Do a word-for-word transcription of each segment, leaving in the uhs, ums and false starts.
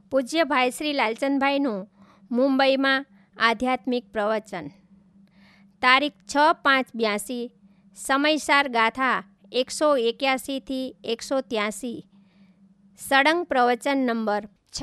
પૂજ્ય ભાઈ શ્રી લાલચંદભાઈનું મુંબઈમાં આધ્યાત્મિક પ્રવચન તારીખ છ પાંચ બ્યાસી, સમયસાર ગાથા એકસો એક્યાસીથી એકસો ત્યાસી, સળંગ પ્રવચન નંબર છ.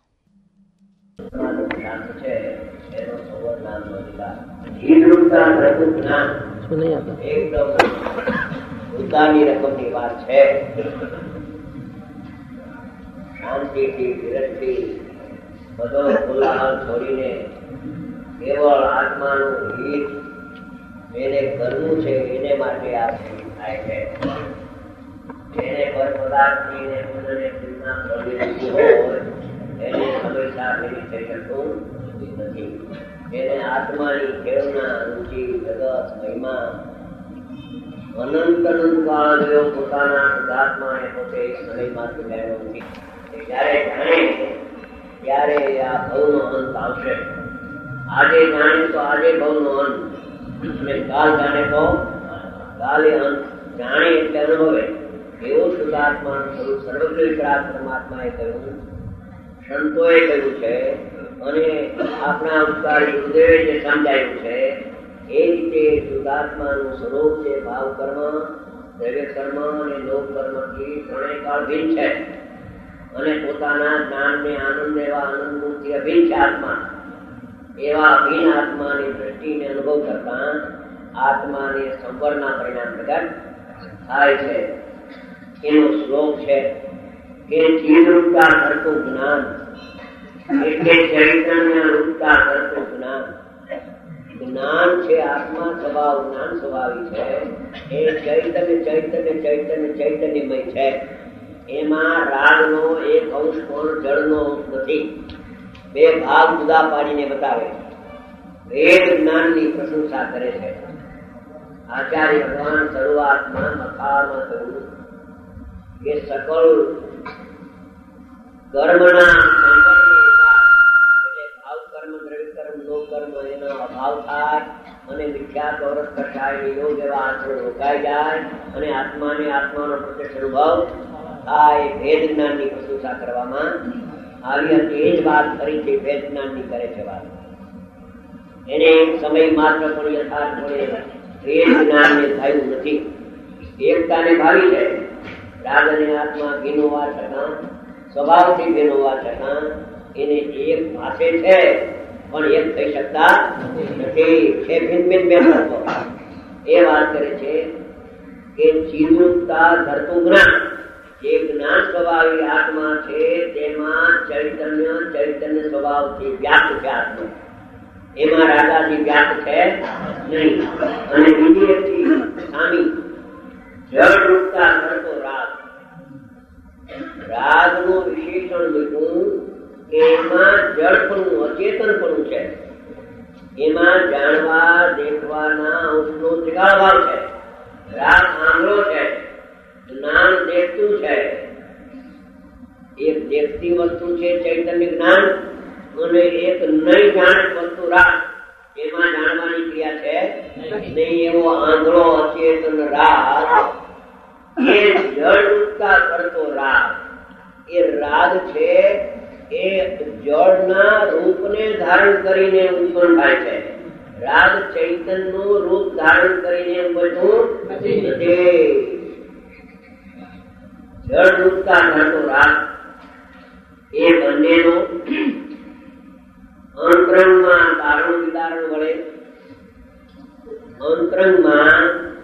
શાંતિથી વિરતથી બધો કોલાહલ છોડીને કેવળ આત્માનું હિત એને કરવું છે, એને માટે આ થાય છે. એને પર પદાર્થની ને પુનઃને ચિંતા પ્રવૃત્તિ હોય એને હંમેશા ફેરી થઈ શકતું નથી. એને આત્માની ખેવના રુચિ જગત મહિમા અનંત અનંત કાળ જેવો પોતાના શુદ્ધાત્મા એ પોતે સમયમાં જોડાયેલો નથી. જયારે જાણે ત્યારે આ ભવનો અંત આવશે. આજે જાણે તો આજે ભવનો અંત, અને કાલ જાણે તો કાલે અંત. જાણે એટલે અનુભવે એવું શુદ્ધાત્માનું સ્વરૂપ સર્વત્ર વિકરાળ પરમાત્માએ કહ્યું, સંતોએ કહ્યું છે, અને આપણા ઉપકારી ગુરુદેવે જે સમજાયું છે એ રીતે શુદ્ધાત્માનું સ્વરૂપ છે ભાવ કર્મ, દ્રવ્ય કર્મ અને લોક કર્મથી ત્રણેય કાળ ભિન્ન છે. અને પોતાના જ્ઞાનને આનંદ એવા આનંદમૂર્તિ અભિન્ન છે આત્મા. એવા અભિન્ન આત્માની દ્રષ્ટિને અનુભવ કરતા આત્માને સંવરના પરિણામ પ્રગટ થાય છે. એનો શ્લોક છે કે ચિદરૂપતા કરતું જ્ઞાન એટલે ચૈતન્ય રૂપતા કરતું જ્ઞાન. જ્ઞાન છે આત્મા સ્વભાવ, જ્ઞાન સ્વભાવી છે. એ ચૈતન્ય ચૈતન્ય ચૈતન્ય ચૈતન્યમય છે. એમાં રાગનો એક અંશ પણ જળનો અંશ નથી. બે ભાગ જુદા પાડીને બતાવે. વેદ જ્ઞાનની પ્રશંસા કરે છે. આચાર્ય ભગવાન શરૂઆતમાં મથામાં કહ્યું કે સકળ કર્મના એટલે ભાવ કર્મ, દ્રવ્ય કર્મ, લોક કર્મ એનો અભાવ થાય અને મિથ્યા ચોરસ કટાય, યોગ એવા આચરણ રોકાઈ જાય અને આત્માને આત્માનો પ્રત્યક્ષ અનુભવ આ એ ભેદ જ્ઞાનની પ્રશંસા કરવામાં આવી હતી. એ જ વાત ફરીથી ભેદ જ્ઞાનની કરે છે વાત. એને સમય માત્ર પણ યથાર્થ પડે ભેદ જ્ઞાનને થયું નથી. એકતાને ભાવી છે. રાગ અને આત્મા ભિન્ન હોવા છતાં, સ્વભાવથી ભિન્ન હોવા છતાં એને એક ભાષે છે પણ એક થઈ શકતા નથી. છે ભિન્ન ભિન્ન બે તત્વો. એ વાત કરે છે કે ચિદરૂપતા ધરતું જ્ઞાન, જે જ્ઞાન સ્વભાવી આત્મા છે તેમાં ચૈતન્ય ચૈતન્ય સ્વભાવથી વ્યાપ્ત છે આત્મા. એમાં રાગાથી વ્યાપ્ત છે નહીં. અને બીજી એકથી સામી જળ રૂપતા કરતો રાગ. રાગનું વિશેષણ લીધું કે એમાં જળપણું, અચેતનપણું છે. એમાં જાણવા દેખવાના અંશનો ત્રિકાળ ભાવ છે. રાગ આંગળો છે, જ્ઞાન દેખતું છે. એક દેખતી વસ્તુ છે ચૈતન્ય જ્ઞાન, અને એક નહીં જાણત વસ્તુ રાગ. એમાં જાણવાની ક્રિયા છે નહીં. એવો આંધળો અચેતન રાગ એ જળરૂપતા કરતો રાગ. એ રાગ છે એ જળના રૂપને ધારણ કરીને ઉત્પન્ન થાય છે. રાગ ચૈતન્યનું રૂપ ધારણ કરીને બધું નથી. જળ રૂપતા કરતો રાગ એ બંનેનો અંતરંગમાં તારણ વિદારણ વડે અંતરંગમાં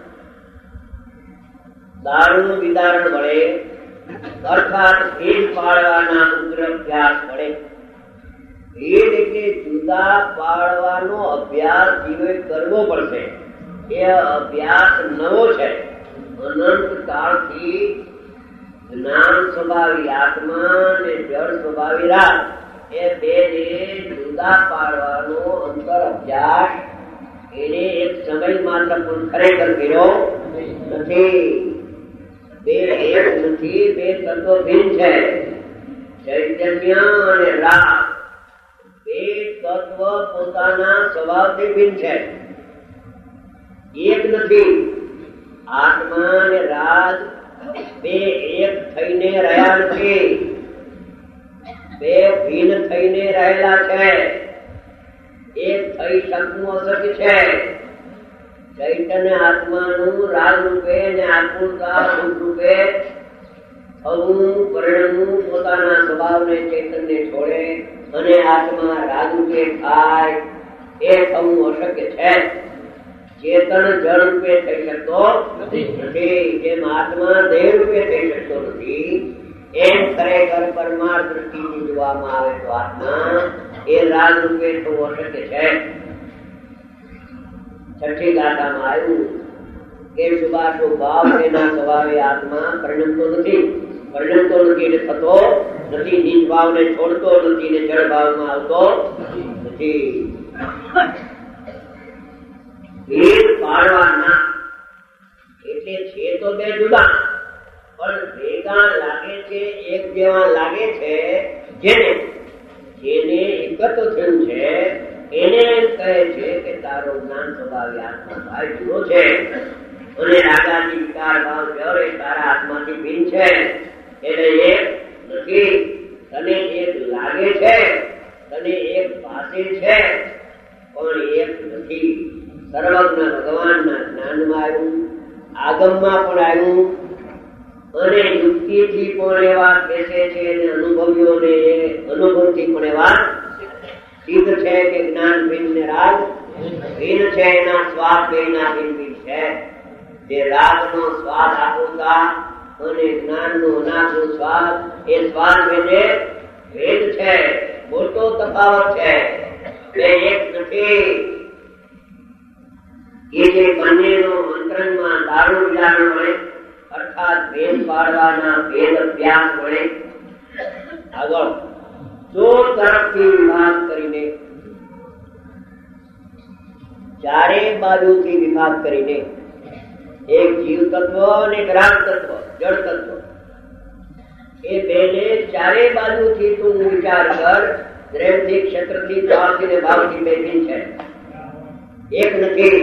દારૂ વિદારણ વડે અર્થાત ભેદ પાડવાના ઉગ્ર અભ્યાસ વડે. ભેદ એટલે જુદા પાડવાનો અભ્યાસ જીવે કરવો પડશે. એ અભ્યાસ નવો છે. અનંત કાળથી જ્ઞાન સ્વભાવી આત્મા અને જળ સ્વભાવી રાગ એ બે ને જુદા પાડવાનો અંતર અભ્યાસ એને એક સમય માત્ર પણ ખરેખર કર્યો નથી. બે એક નથી, બે તત્વ ભિન્ન છે. ચૈતન્ય અને રાગ બે તત્વ પોતાના સ્વભાવથી ભિન્ન છે, એક નથી. આત્મા અને રાગ બે એક થઈને રહ્યા નથી, બે ભિન્ન થઈને રહેલા છે. એક થઈ શકવું અશક્ય છે. ચૈતન્ય આત્માનું રાગ રૂપે અને આત્મતા રૂપ રૂપે થવું, પરિણમવું, પોતાના સ્વભાવને ચૈતન્ય છોડે અને આત્મા રાગ રૂપે થાય, એ થવું અશક્ય છે. ચેતન જળ રૂપે થઈ શકતો નથી. જેમ આત્મા દેહ રૂપે થઈ શકતો નથી, એમ ખરેખર પરમાર્થ દ્રષ્ટિથી જોવામાં આવે તો આત્મા એ રાગ રૂપે થવું અશક્ય છે. છઠ્ઠી ગાથામાં આવ્યું કે શુભાશુ ભાવ તેના સ્વભાવે આત્મા પરિણમતો નથી. પરિણમતો નથી એટલે થતો નથી. નીચ ભાવને છોડતો નથી ને જળ ભાવમાં આવતો નથી. ભેદ પાડવાના એટલે છે તો બે જુદા, પણ ભેગા લાગે છે, એક જેવા લાગે છે. જેને જેને એકત્ર થયું છે એને એમ કહે છે કે તારો જ્ઞાન સ્વભાવે આત્મા ભાઈ જુદો છે અને રાગાથી વિકાર ભાવ જળ એ તારા આત્માથી ભિન્ન છે. એટલે એક નથી. તને એક લાગે છે, તને એક પાસે છે, પણ એક નથી. સર્વજ્ઞ ભગવાનના જ્ઞાનમાં આવ્યું, આગમમાં પણ આવ્યું અને યુક્તિથી પણ એવા બેસે છે અને અનુભવીઓને અનુભવથી પણ એવા સિદ્ધ છે કે જ્ઞાન ભિન્ન ને રાગ ભિન્ન છે. એના સ્વાદ બેના ભિન્ન ભિન્ન છે. જે રાગનો સ્વાદ આપોતા અને જ્ઞાનનો અનાજનો સ્વાદ, એ સ્વાદ ભેદે ભેદ છે. મોટો તફાવત છે. બે એક નથી. એ જે બંનેનો અંતરંગમાં દારૂ વિચારણ મળે, અર્થાત ભેદ પાડવાના ભેદ અભ્યાસ મળે. આગળ જો તરફથી વિભાગ કરીને, ચારે બાજુથી વિભાગ કરીને, એક જીવ તત્વ અને એક રાગ તત્વ, જળ તત્વ, એ બેને ચારે બાજુથી તું વિચાર કર. દ્રવ્યથી, ક્ષેત્રથી, ચારથી ને ભાવથી બે ભિન્ન છે, એક નથી.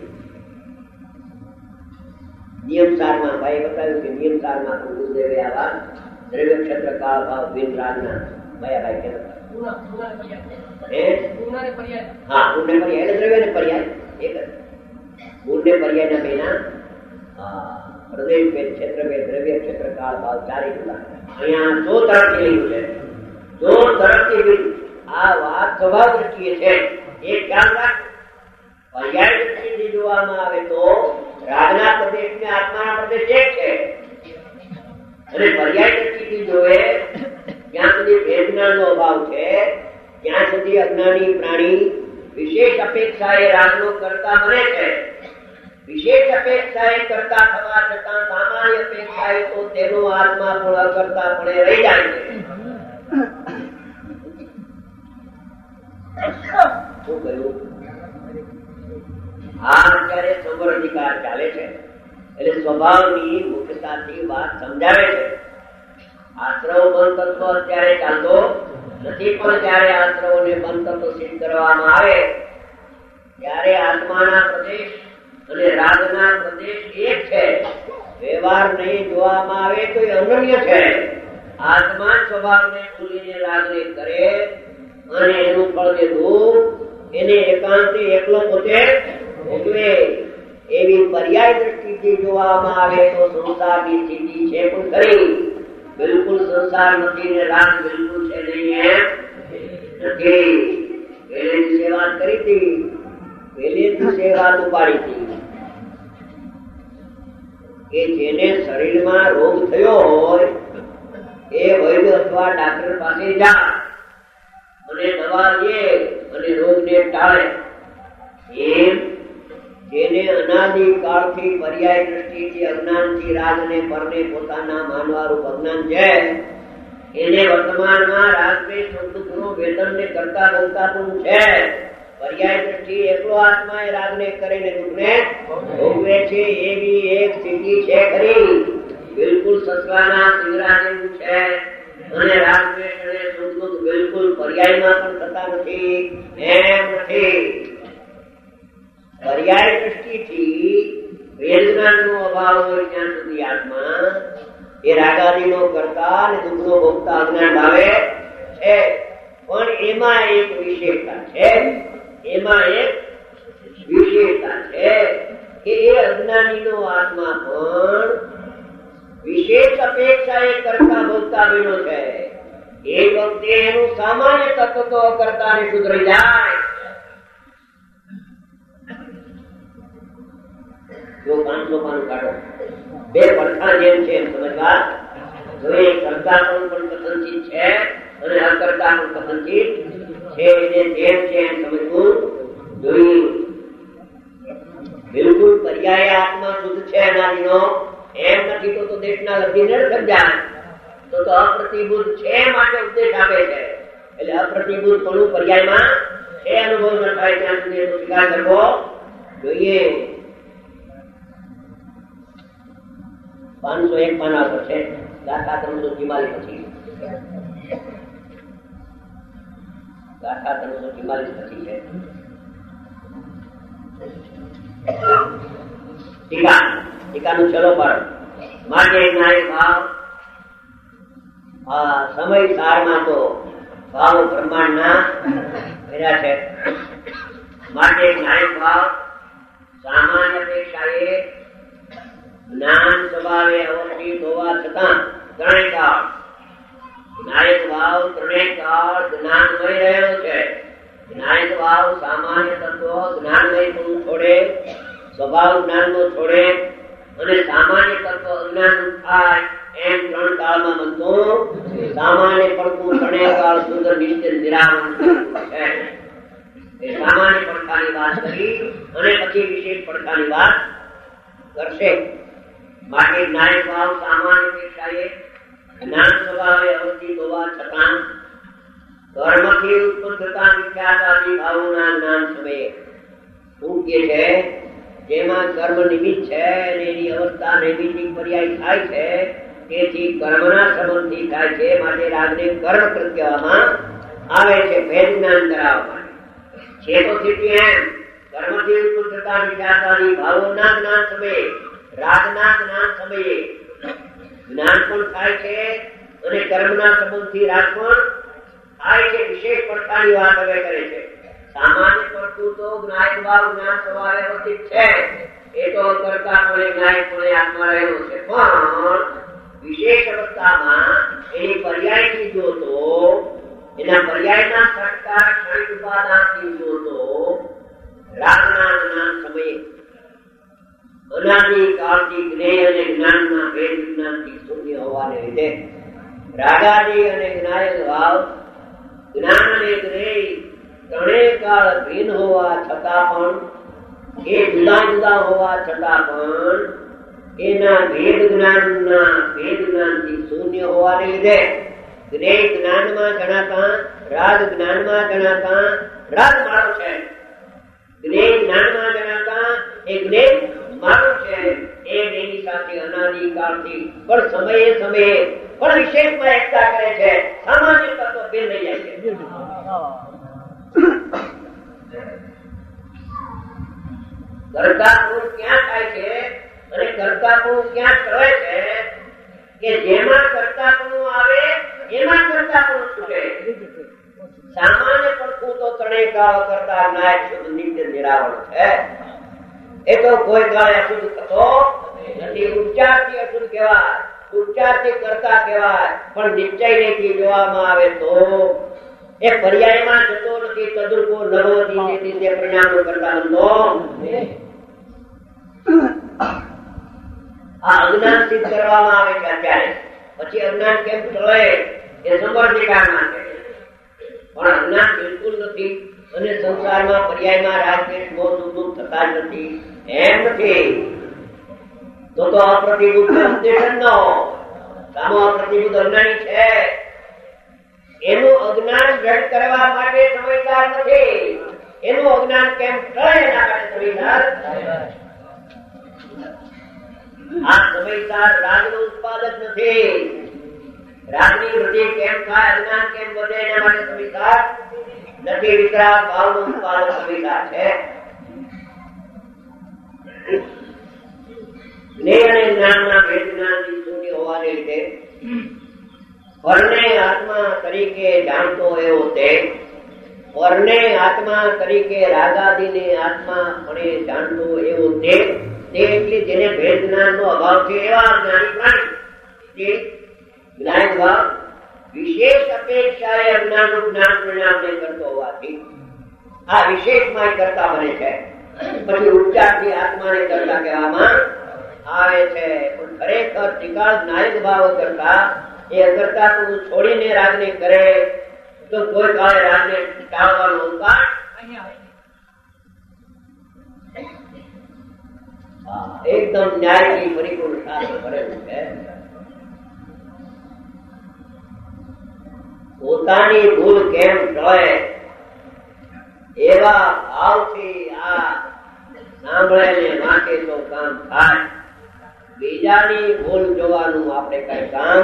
નિયમ સારમાં ભાઈ બતાવ્યું કે નિયમ સારમાં તો ગુરુદેવે આવા દ્રવ્ય, ક્ષેત્ર, કાળ, ભાવ, ભિન્ન રાગના ભાઈ ભાઈ કે હા ગુણ ને પર્યાય એટલે દ્રવ્ય ને પર્યાય એક જ. ગુણ ને પર્યાય ના બેના પ્રદેશ ભેદ, ક્ષેત્ર ભેદ, દ્રવ્ય, ક્ષેત્ર, કાળ, ભાવ ચારે જુદા. અહીંયા જો તરફથી લીધું છે, જો તરફથી આ વાત સ્વભાવ દ્રષ્ટિએ છે. એક ખ્યાલ રાખ, પર્યાય દ્રષ્ટિથી જોવામાં આવે તો રાગના પ્રદેશ ને આત્માના પ્રદેશ એક છે. અને પર્યાય દ્રષ્ટિથી જોવે જ્યાં સુધી ભેદજ્ઞાનનો અભાવ છે, ત્યાં સુધી અજ્ઞાની પ્રાણી વિશેષ અપેક્ષાએ રાગનો કરતા બને છે. વિશેષ અપેક્ષાએ કરતા થવા છતાં સામાન્ય અપેક્ષાએ તો તેનો આત્મા પણ અકર્તા પણ રહી જાય છે. શું કહ્યું? આ અત્યારે સંવર અધિકાર ચાલે છે એટલે સ્વભાવની મુખ્યતાથી વાત સમજાવે છે. આશ્રવ બંધ તત્વ અત્યારે ચાલતો નથી, પણ જયારે આશ્રવોને બંધ તત્વ સિદ્ધ કરવામાં આવે ત્યારે આત્માના પ્રદેશ અને રાગના પ્રદેશ એક છે. વ્યવહાર નહીં જોવામાં આવે તો એ અનન્ય છે. આત્મા સ્વભાવને ભૂલીને રાગને કરે અને એનું ફળ દેવું, એને એકાંતી એકલો પોતે ભોગવે. એવી પર્યાય દ્રષ્ટિથી જોવામાં આવે તો સંસારની સ્થિતિ છે પણ ખરી. બિલકુલ સંસાર નથી ને રાગ બિલકુલ છે નહીં એમ નથી. પહેલે દિવસે વાત કરી હતી, પહેલે દિવસે વાત ઉપાડી હતી કે જેને શરીરમાં રોગ થયો હોય એ વૈદ્ય અથવા ડાક્ટર પાસે જા અને દવા લે અને રોગને ટાળે. એમ જેને અનાદિ કાળથી પર્યાય દ્રષ્ટિથી અજ્ઞાનથી રાગને પરને પોતાના માનવારૂપ અજ્ઞાન છે, એને વર્તમાનમાં રાગદ્વેષ સુખ-દુઃખનું વેદનને કરતા ભોગતા પણ છે. પર્યાય દ્રષ્ટિ એકલો આત્મા એ રાગને કરીને દુઃખને ભોગવે છે. એવી એક સ્થિતિ છે ખરી. બિલકુલ સસલાના સિંગરા જેવું છે. અને રાગદ્વેષ અને સુખ-દુઃખ બિલકુલ પર્યાયમાં પણ થતા નથી એમ નથી. પર્યાય દ્રષ્ટિથી વેદનાનો અભાવ હોય ત્યાં સુધી આત્મા એ રાગાદિનો કરતા અને દુઃખનો ભોગતા અજ્ઞાન ભાવે છે. એમાં એક વિશેષતા છે, એમાં એક વિશેષતા છે કે એ અજ્ઞાનીનો આત્મા પણ વિશેષ અપેક્ષા એ કરતા ભોગતા બન્યો છે. એ વખતે એનું સામાન્ય તત્વ તો કરતા ને સુધરી જાય. જો પાંચસો પાનું કાઢો, બે પડખા જેમ છે એમ સમજવા. જો એ કરતા પણ કથનચિત છે અને અકર્તા પણ કથનચિત છે, એને જેમ છે એમ સમજવું જોઈએ. બિલકુલ પર્યાય આત્મા શુદ્ધ છે અનાદિનો એમ નથી તો દેશના લખીને સમજાય તો તો અપ્રતિબુદ્ધ છે માટે ઉપદેશ આપે છે. એટલે અપ્રતિબુદ્ધ પણ પર્યાયમાં છે, અનુભવ ન થાય ત્યાં સુધી એનો સ્વીકાર કરવો જોઈએ. પાંચસો એક પાના પર છે ગાથા ત્રણસો ચુમ્માલીસ પછી ગાથા ત્રણસો ચુમ્માલીસ પછી છે ટીકા. ટીકાનું છેલ્લો પણ માટે ન્યાય ભાવ આ સમય સારમાં તો ભાવ બ્રહ્માંડના કર્યા છે. માટે ન્યાય ભાવ સામાન્ય અપેક્ષાએ જ્ઞાન સ્વભાવે અવસ્થિત હોવા છતાં ત્રણેય કાળ નાયક ભાવ ત્રણેય કાળ જ્ઞાનમય રહેલો છે. નાયક ભાવ સામાન્ય તત્વ જ્ઞાનમય પણ છોડે, સ્વભાવ જ્ઞાન નો છોડે અને સામાન્ય તત્વ અજ્ઞાન થાય એમ ત્રણ કાળમાં બનતું સામાન્ય પડતું ત્રણેય કાળ સુંદર નિશ્ચિત નિરામણ છે. એ સામાન્ય પડખાની વાત કરી અને પછી વિશેષ પડખાની વાત કરશે. માટે નાયક ભાવ સામાન્ય અપેક્ષાએ જ્ઞાન સ્વભાવે અવસ્થિત હોવા છતાં કર્મથી ઉત્પન્ન થતા વિખ્યાતાદી ભાવોના જ્ઞાન સમયે શું કે છે, જેમાં કર્મ નિમિત્ત છે અને એની અવસ્થા નૈમિતિક પર્યાય થાય છે, તેથી કર્મના સંબંધથી થાય છે. માટે રાગને કર્મ કૃત કહેવામાં આવે છે, ભેદ જ્ઞાન કરાવવા માટે છે. તો સ્થિતિ એમ કર્મથી ઉત્પન્ન થતા વિખ્યાતાદી ભાવોના જ્ઞાન સમયે રાગના જ્ઞાન સમયે જ્ઞાન પણ થાય છે અને કર્મના સંબંધથી રાગ પણ થાય છે. વિશેષ પડતાની વાત હવે કરે છે. સામાન્ય પડતું તો જ્ઞાન ભાવ જ્ઞાન સ્વભાવે અવસ્થિત છે, એ તો કરતા પણ જ્ઞાન પણ આત્મા રહેલો છે. પણ વિશેષ અવસ્થામાં એની પર્યાયથી જોતો, એના પર્યાયના સંસ્કાર ક્ષણિક ઉપાદાનથી જોતો રાગના જ્ઞાન સમયે અનાદિ કાળથી જ્ઞેય અને જ્ઞાનના ભેદ વિજ્ઞાનથી શૂન્ય હોવાને લીધે રાગાદિ અને જ્ઞાયક ભાવ જ્ઞાન અને જ્ઞેય ત્રણેય કાળ ભિન્ન હોવા છતાં પણ, એ જુદા જુદા હોવા છતાં પણ એના ભેદ જ્ઞાનના ભેદ જ્ઞાનથી શૂન્ય હોવાને લીધે જ્ઞેય જ્ઞાનમાં ગણાતા રાગ જ્ઞાનમાં ગણાતા રાગ મારો છે, જ્ઞેય જ્ઞાનમાં ગણાતા એ જ્ઞેય મારું છે. એ એની સાથે અનાદિ કાળથી પણ સમયે સમયે પણ વિશેષમાં એકતા કરે છે. સામાન્ય તત્વ ભિન્ન થઈ જાય છે. કર્તાપૂર્ણ ક્યાં થાય છે અને કર્તાપૂર્ણ ક્યાં ટળે છે કે જેમાં કર્તાપૂર્ણ આવે એમાં કર્તાપૂર્ણ છૂટે. સામાન્ય પડતું તો ત્રણેય કાળ કરતા નાયક શુદ્ધ નિત્ય નિરાવરણ છે. એ તો કોઈ કાળે અશુદ્ધ થતો નથી. ઉપચારથી અશુદ્ધ કહેવાય, ઉપચારથી કરતા કહેવાય, પણ નિશ્ચયથી જોવામાં આવે તો એ પર્યાયમાં જતો નથી. તદુર્કો નવો દીધી તે પરિણામ કરતા બનતો. આ અજ્ઞાન સિદ્ધ કરવામાં આવે છે અત્યારે. પછી અજ્ઞાન કેમ ટળે એ સમર્થિકારમાં છે, પણ અજ્ઞાન બિલકુલ નથી અને સંસારમાં પર્યાયમાં રાગદ્વેષ મોહ દુઃખ થતા જ નથી એમ નથી. તો તો અપ્રતિબુદ્ધ ઉપદેશ ન હો. સામો અપ્રતિબુદ્ધ અજ્ઞાની છે, એનું અજ્ઞાન દ્રઢ કરવા માટે સમયદાર નથી. એનું અજ્ઞાન કેમ ટળે એના માટે સમયદાર. આ સમયદાર રાગનું ઉત્પાદક નથી. રાગની વૃદ્ધિ કેમ થાય, અજ્ઞાન કેમ વધે એના માટે સમયદાર નથી. વિતરાગ ભાવનું ઉત્પાદક સમયદાર છે. જ્ઞેય અને જ્ઞાનના ભેદ જ્ઞાનથી શૂન્ય હોવાને લીધે ફળને આત્મા તરીકે જાણતો એવો તે પરને આત્મા તરીકે રાગાદિને આત્મા પણ જાણતો એવો તે તે એટલે જેને ભેદ જ્ઞાનનો અભાવ છે એવા જ્ઞાની પ્રાણી તે જ્ઞાન ભાવ વિશેષ અપેક્ષાએ અજ્ઞાનનું જ્ઞાન પરિણામને કરતો હોવાથી આ વિશેષમાં કરતા બને છે. પછી ઉપચારથી આત્માને કરતા કહેવામાં આવે છે. પણ ખરેખર ટીકાળ જ્ઞાનિક ભાવ કરતા એ અકર્તા તું છોડીને રાગને કરે તો કોઈ કાળે રાગને ટાળવાનો અવકાશ એકદમ ન્યાયથી પરિપૂર્ણ શાસ્ત્ર કરેલું છે. પોતાની ભૂલ કેમ ટળે એવા ભાવથી આ સાંભળે ને વાંચે તો કામ થાય. બીજાની ભૂલ જોવાનું આપણે કઈ કામ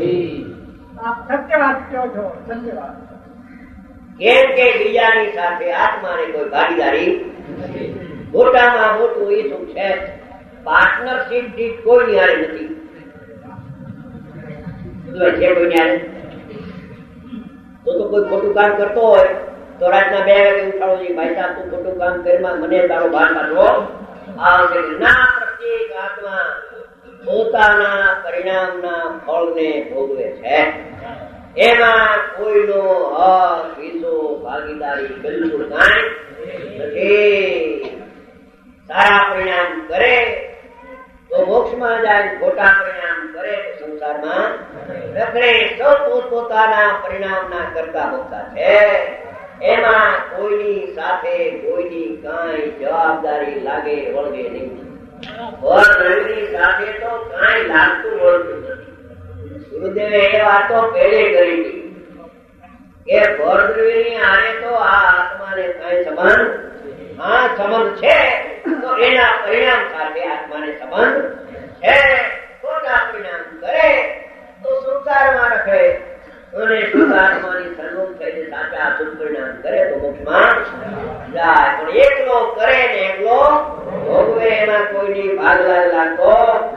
કેમ કે બીજાની સાથે આત્માને કોઈ ભાગીદારી મોટામાં મોટું એ શું છે પાર્ટનરશીપ દીઠ કોઈ નિહારે નથી. છે કોઈ નિહારે તો તો કોઈ ખોટું કામ કરતો હોય તો રાતના બે વાગે ઉઠાડો છે ભાઈ સાહેબ તું ખોટું કામ કરીમાં મને તારો ભાર પાછો આવશે. ના, પ્રત્યેક આત્મા પોતાના પરિણામના ફળને ભોગવે છે. એમાં કોઈનો હક હિસ્સો ભાગીદારી બિલકુલ કાંઈ નથી. સારા પરિણામ કરે તો મોક્ષમાં જાય, ખોટા પરિણામ કરે તો સંસારમાં રખડે. સૌ પોતપોતાના પરિણામના કરતા હોતા છે. એમાં કોઈની સાથે કોઈની કાંઈ જવાબદારી લાગે વળગે નહીં. વરની સાથે તો કાંઈ લાગતું વળતું નથી. ગુરુદેવે એ વાતો પહેલે કરી હતી કે ભરદ્રવીની આને તો આ આત્માને કાંઈ સંબંધ હા સંબંધ છે તો એના પરિણામ સાથે આત્માને સંબંધ છે. ખોટા પરિણામ કરે તો સંસારમાં રખે અને શુદ્ધ આત્માની સન્મુખ થઈને સાચા શુદ્ધ પરિણામ કરે તો મોક્ષમાં જાય. પણ એકલો કરે ને એકલો ભોગવે એમાં કોઈની ભાગલા લાગતો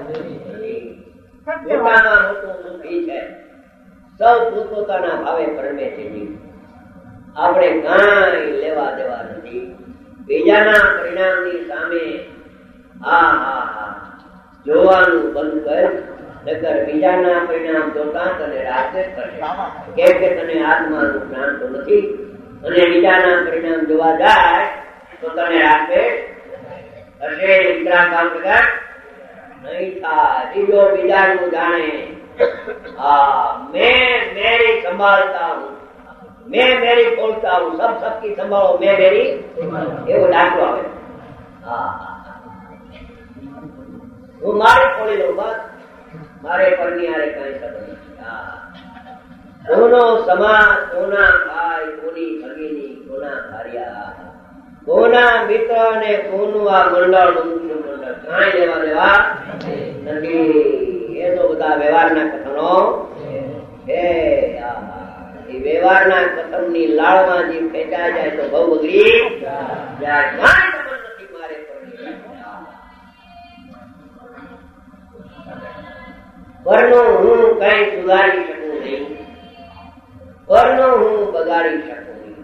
મોટામાં મોટું સુખી છે. સૌ પોતપોતાના ભાવે પરમે છે. આપણે કાંઈ લેવા દેવા નથી. બીજાના પરિણામની સામે હા હા હા જોવાનું બંધ કર, નકર બીજાના પરિણામ જોતા તને રાતે થશે. કેમ કે તને આત્માનું જ્ઞાન તો નથી અને બીજાના પરિણામ જોવા જાય તો તને રાતે થશે. ઇતરા કામ પ્રકાર નહીં થાય. બીજો બીજાનું જાણે હા मैं मेरी संभालता हूँ, मैं मेरी खोलता हूँ, सब सबकी संभालो मैं मेरी एवो दाखलो આવે. હા હું મારે ખોલી લઉં બસ, મારે પરની આરે કઈ સંબંધ નથી. કોનો સમા કોના ભાઈ કોની ભગીની કોના ભાર્યા કોના મિત્ર ને કોનું આ મંડળ મંડળ કાંઈ લેવા દેવા નથી. એ તો બધા વ્યવહારના કથનો છે. એ વ્યવહારના કથન ની લાળમાં જે ખેંચાઈ જાય તો બહુ બગડી જાય. કાંઈ સંબંધ નથી મારે પરનો હું કઈ સુધારી શકું નહીં, પરનો હું બગાડી શકું નહીં.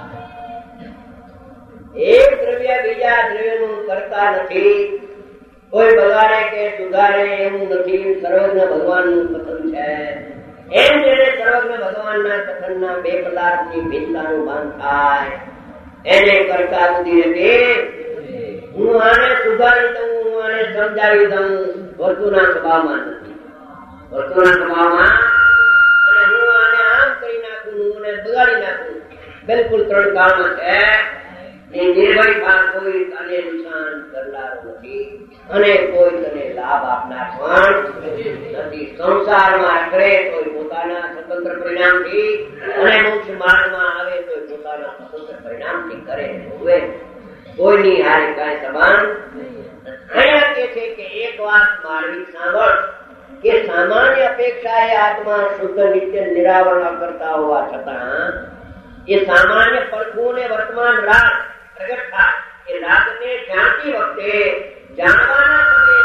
એક દ્રવ્ય બીજા દ્રવ્યનું કરતા નથી. કોઈ બગાડે કે સુધારે એવું નથી. સર્વજ્ઞ ભગવાનનું કથન છે. એમ જેને સર્વજ્ઞ ભગવાનના કથનના બે પદાર્થની ભિન્નતાનું ભાન થાય એને કરતા બુદ્ધિ હતી. હું આને સુધારી દઉં, હું આને સમજાવી દઉં, વસ્તુના સ્વભાવમાં નથી. વસ્તુના સ્વભાવમાં અને હું આને આમ કરી નાખું, હું આને બગાડી નાખું, બિલકુલ ત્રણ કાળમાં છે. નિર્ભય ભાગ કોઈ તને નુકસાન કરનારો નથી અને કોઈ તને લાભ આપનાર પણ નથી. સંસારમાં કરે તો પોતાના સ્વતંત્ર પરિણામથી અને મોક્ષ માર્ગમાં આવે તો પોતાના સ્વતંત્ર પરિણામથી કરે. હવે કોઈની હારે કાંઈ સંબંધ. અહીંયા કે છે કે એક વાત મારી સાંભળ કે સામાન્ય અપેક્ષા એ આત્મા શુદ્ધ નિત્ય નિરાવરણ કરતા હોવા છતાં એ સામાન્ય પડખું ને વર્તમાન રાગ પ્રગટ થાય. એ રાગને જાણતી વખતે જાણવાના સમયે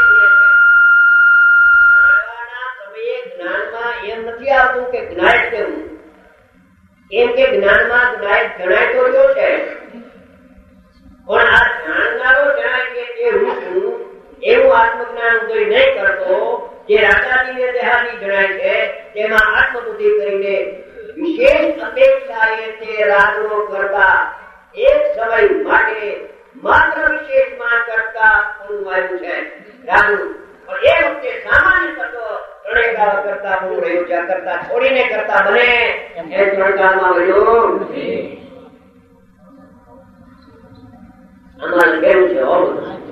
જાણવાના સમયે જ્ઞાનમાં એમ નથી આવતું કે જ્ઞાય કેવું. એમ કે જ્ઞાનમાં જણાય જણાય તો રહ્યો છે, પણ આ જાણનારો જણાય કે તે હું છું એવું આત્મજ્ઞાન ઉદય નહીં કરતો, જે રાજાજીને દેહાદી જણાય છે તેમાં આત્મબુદ્ધિ કરીને વિશેષ અપેક્ષાએ તે રાગનો કરતા એક સમય માટે માત્ર વિશેષમાં કરતા પૂરું આવ્યું છે રાગનું. પણ એ વખતે સામાન્ય કરતો ત્રણેય કાળ કરતા પૂરું રહ્યું છે. કરતા છોડીને કરતા બને એ ત્રણ કાળમાં મળ્યું નથી. અમારે કેવું છે હો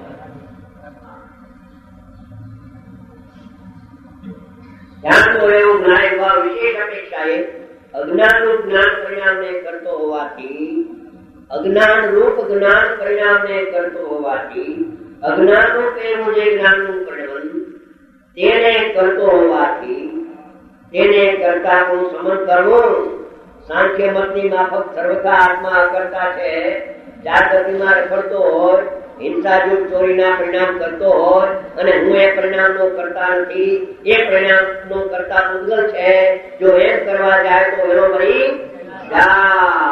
ધ્યાન તો એવું જ્ઞાન વિશેષ અપેક્ષાએ અજ્ઞાન રૂપ જ્ઞાન પરિણામને કરતો હોવાથી અજ્ઞાન રૂપ જ્ઞાન પરિણામને કરતો હોવાથી અજ્ઞાન રૂપ એવું જે જ્ઞાનનું પરિણામ તેને કરતો હોવાથી તેને કરતા હું સમજ કરવું. સાંખ્ય મતની માફક સર્વથા આત્મા અકર્તા છે. ચાર ગતિમાં રખડતો હોય, હિંસાજુક ચોરીના પરિણામ કરતો હોય અને હું એ પરિણામનો કરતા નથી, એ પરિણામનો કરતા પૂતગલ છે. જો એમ કરવા જાય તો એનો મરી જાય.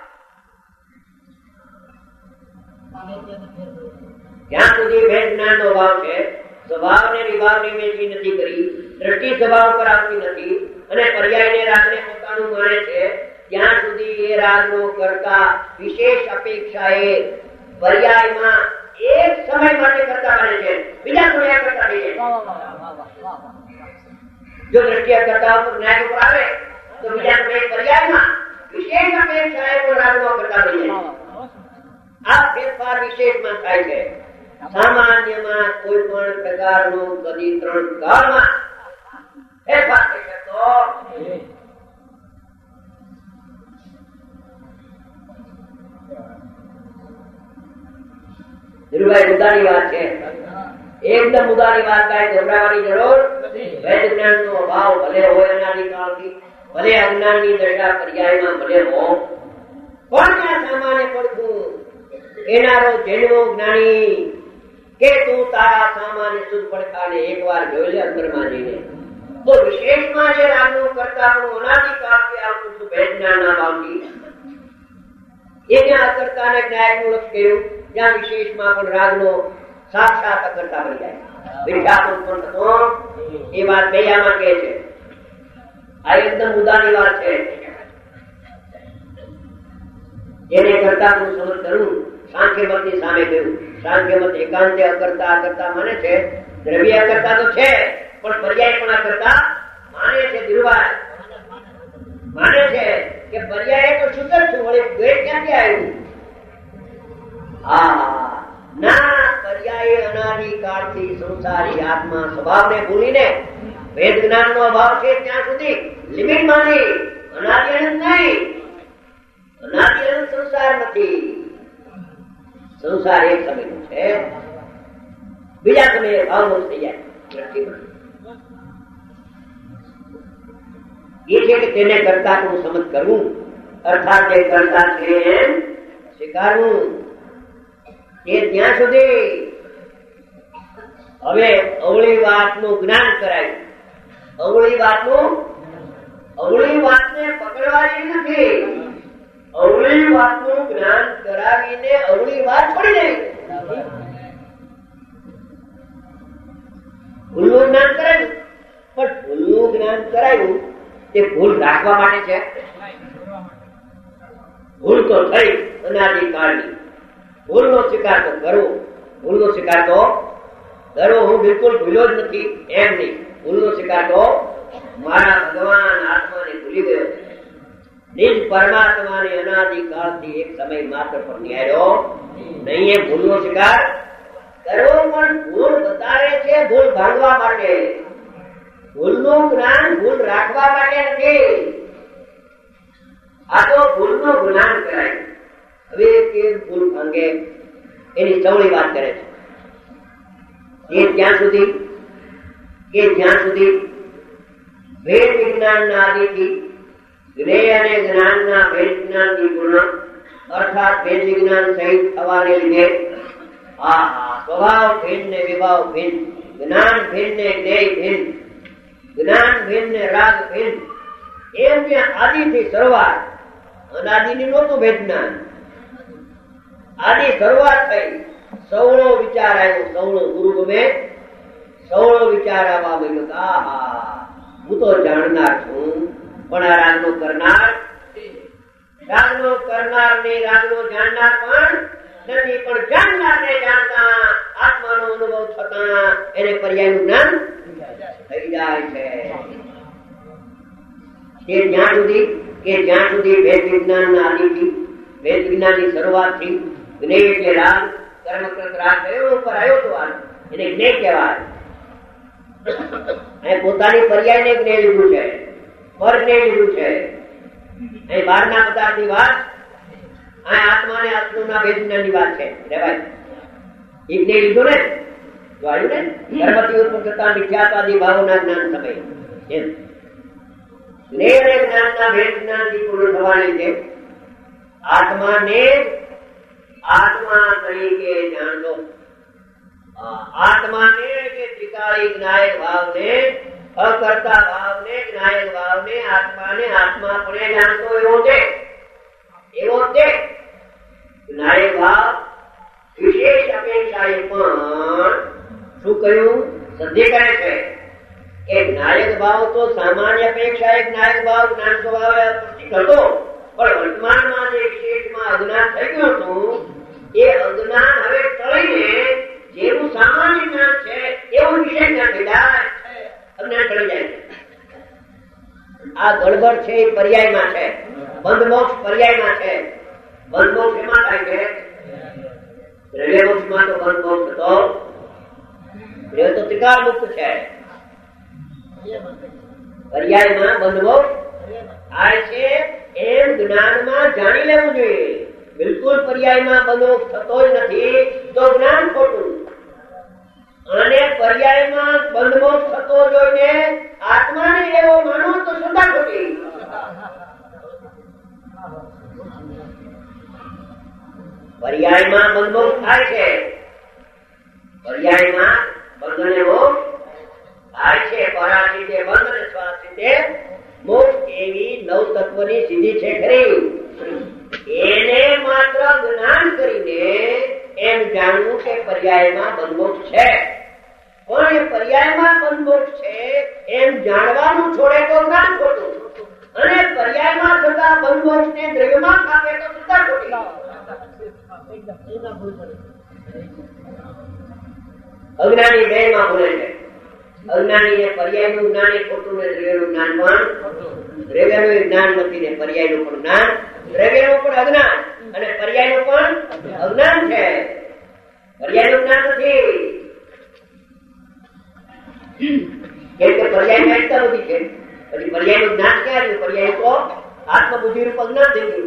જ્યાં સુધી ભેદ જ્ઞાનનો ભાવ છે, સ્વભાવને વિભાવની મેળવી નથી કરી, દ્રષ્ટિ સ્વભાવ પર આવતી નથી અને પર્યાયને રાગને પોતાનું માને છે, ત્યાં સુધી એ રાગનો કરતા વિશેષ અપેક્ષાએ પર્યાયમાં એક સમય માટે કરતા બને છે, બીજા સમય કરતા થઈ જાય. જો દ્રષ્ટિ કરતા ઉપર ન્યાય ઉપર આવે તો બીજા સમય પર્યાયમાં વિશેષ અપેક્ષાએ પણ રાગનો કરતા થઈ જાય. આ ફેરફાર વિશેષમાં થાય છે. સામાન્યમાં કોઈ પણ પ્રકારનો કદી ત્રણ કાળમાં ફેરફાર થઈ શકતો. ધીરુભાઈ મુદ્દાની વાત છે, એકદમ મુદ્દાની વાત કાંઈ ગભરાવાની જરૂર નથી. વેદ જ્ઞાનનો અભાવ ભલે હોય અનાદિકાળથી, ભલે અજ્ઞાનની દશા પર્યાયમાં ભલે હો, પણ ત્યાં સામાન્ય પડતું એનારો જેનો જ્ઞાની કે તું તારા સામાન્ય શુદ્ધ પડખાને એકવાર જોઈ લે અંદરમાં જઈને, તો વિશેષમાં જે રાગનું કરતા પણ અનાદિકાળથી આવતું ભેદ જ્ઞાનના ભાવથી એને અકર્તાને ન્યાયપૂર્વક કહ્યું, જ્યાં વિશેષમાં પણ રાગનો સાક્ષાત અકર્તા બની જાય, વિખ્યાત ઉત્પન્ન થતો એ વાત કૈયામાં કહે છે. આ એકદમ મુદ્દાની વાત છે. એને કરતા હું સમજ કરું. સાંખ્ય મતની સામે કહ્યું, સાંખ્ય મત એકાંતે અકર્તા અકર્તા માને છે, દ્રવ્ય અકર્તા તો છે પણ પર્યાય પણ અકર્તા માને છે. ધીરુભાઈ માને છે કે પર્યાય તો શુદ્ધ છું, વળી દ્વેષ ક્યાંથી આવ્યું? હા ના, પર્યાય અનાદિકાળથી સંસારી આત્મા સ્વભાવને ભૂલીને વેદ જ્ઞાનનો અભાવ છે ત્યાં સુધી લિમિટ માની, અનાદિ અનંત નહીં. અનાદિ અનંત સંસાર નથી. સંસાર એક સમયનો છે, બીજા સમયે ભાવનો થઈ જાય. એ છે કે તેને કરતા હું સમજ કરવું, અર્થાત તે કરતા છે એમ સ્વીકારવું. એ ત્યાં સુધી હવે અવળી વાતનું જ્ઞાન કરાયું. અવળી વાતનું અવળી વાતને પકડવાની નથી, અવળી વાતનું જ્ઞાન કરાવીને અવળી વાત છોડી દે. ભૂલનું જ્ઞાન કરાયું, પણ ભૂલનું જ્ઞાન કરાયું તે ભૂલ રાખવા માટે છે. ભૂલ તો થઈ અનાદિકાળની, ભૂલનો સ્વીકાર તો કરવો, ભૂલનો સ્વીકાર તો કરવો. હું બિલકુલ ભૂલ્યો જ નથી એમ નહીં, ભૂલનો સ્વીકાર તો મારા ભગવાન આત્માને ભૂલી ગયો, નિજ પરમાત્માને અનાદિકાળથી એક સમય માત્ર પર નિહાળ્યો નહીં. એ ભૂલનો સ્વીકાર કરવો, પણ ભૂલ બતાવે છે ભૂલ ભાંગવા માટે. ભૂલનું જ્ઞાન ભૂલ રાખવા માટે નથી. આ તો ભૂલનું જ્ઞાન કરાય. હવે કે ભૂલ ભાંગે એની ચવડી વાત કરે છે. એ ત્યાં સુધી કે જ્યાં સુધી ભેદ વિજ્ઞાનના આદિથી જ્ઞેય અને જ્ઞાનના ભેદ જ્ઞાનથી પૂર્ણ, અર્થાત ભેદ વિજ્ઞાન સહિત થવાને લીધે આ સ્વભાવ ભેદ ને વિભાવ ભેદ, જ્ઞાન ભેદ ને જ્ઞેય ભેદ, જ્ઞાન ભેદ ને રાગ ભેદ, એમ ત્યાં આદિથી શરૂઆત અનાદિની નહોતું ભેદ જ્ઞાન. આદિ શરૂઆત થઈ, સૌળો વિચાર આવ્યો, સૌળો ગુરુ ગમે સૌળો વિચાર આવવા માંડ્યો કે આહા હું તો જાણનાર છું, પણ આ રાગનો કરનાર રાગનો કરનાર ને રાગનો જાણનાર પણ નથી, પણ જાણનાર ને જાણતા આત્માનો અનુભવ થતા એને પર્યાયનું જ્ઞાન થઈ જાય છે. કે જ્યાં સુધી કે જ્યાં સુધી ભેદ વિજ્ઞાન ના આદિથી ભેદ વિજ્ઞાન ની શરૂઆત થી જ્ઞેય એટલે રાગ કર્મકૃત રાગ કયો ઉપર આવ્યો તો એને જ્ઞેય કહેવાય. અહીં પોતાની પર્યાય ને જ્ઞેય લીધું છે, પર જ્ઞેય લીધું છે. અહીં બહારના પદાર્થ ની વાત, અહીં આત્મા ને આત્મા ના ભેદ વિજ્ઞાન ની વાત છે. ભાઈ એ જ્ઞેય લીધું ને તો આવ્યું ને કર્મથી ઉત્પન્ન થતા મિથ્યાત્વાદી ભાવોના જ્ઞાન સમય એમ જ્ઞેય જ્ઞાનના ભેદ જ્ઞાનથી પૂર્ણ થવાની છે. આત્માને આત્મા તરીકે જાણતો, આત્માને કે ત્રિકાળી જ્ઞાયક ભાવને, અકર્તા ભાવને, જ્ઞાયક ભાવને, આત્માને આત્માપણે જાણતો એવો છે. એવો છે જ્ઞાયક ભાવ વિશેષ અપેક્ષાએ પણ શું કહ્યું સદ્ય કરે છે કે જ્ઞાયક ભાવ તો સામાન્ય અપેક્ષા જ્ઞાયક ભાવ જ્ઞાન સ્વભાવ હતો, પણ વર્તમાનમાં જે વિશેષમાં અજ્ઞાન થઈ ગયું હતું એ અજ્ઞાન હવે ટળીને જેવું સામાન્ય જ્ઞાન છે એવું વિશેષ જ્ઞાન થઈ જાય, અજ્ઞાન ટળી જાય. આ ગડબડ છે એ પર્યાયમાં છે, બંધ મોક્ષ પર્યાયમાં છે. બંધ મોક્ષ એમાં થાય છે દ્રવ્ય મોક્ષમાં તો બંધ મોક્ષ હતો, દ્રવ્ય તો ત્રિકાળ મુક્ત છે. પર્યાયમાં બંધમો થાય છે એમ જ્ઞાનમાં જાણી લેવું જોઈએ. બિલકુલ પર્યાયમાં બંધો થતો જ નથી તો જ્ઞાન ખોટું, અને પર્યાયમાં બંધમો થતો જોઈને આત્માને એવો માનો તો શ્રદ્ધા ખોટી. પર્યાયમાં બંધમો થાય છે, પર્યાયમાં બંધને મોક્ષ થાય છે. પરાશીતે બંધ અને શ્વાસીતે મોક્ષ એવી નવ તત્વની સિદ્ધિ છે ખરી. એને માત્ર જ્ઞાન કરીને એમ જાણવું કે પર્યાયમાં બંધમોક્ષ છે, પણ એ પર્યાયમાં બંધમોક્ષ છે એમ જાણવાનું છોડે તો જ્ઞાન ખોટું, અને પર્યાયમાં થતા બંધમોક્ષ ને દ્રવ્યમાં ખાતે તો શ્રદ્ધા ખોટી. અજ્ઞાની બે માં ભૂલે છે. અજ્ઞાની ને પર્યાયનું જ્ઞાન એ ખોટું ને દ્રવ્યનું જ્ઞાન પણ, દ્રવ્યનું જ્ઞાન નથી ને પર્યાયનું પણ જ્ઞાન, દ્રવ્યનું પણ અજ્ઞાન અને પર્યાયનું પણ અજ્ઞાન છે. પર્યાયનું જ્ઞાન નથી કેમ કે પર્યાય જાણતા નથી છે, પછી પર્યાયનું જ્ઞાન ક્યાં આવ્યું? પર્યાય તો આત્મબુદ્ધિ રૂપ અજ્ઞાન થઈ ગયું.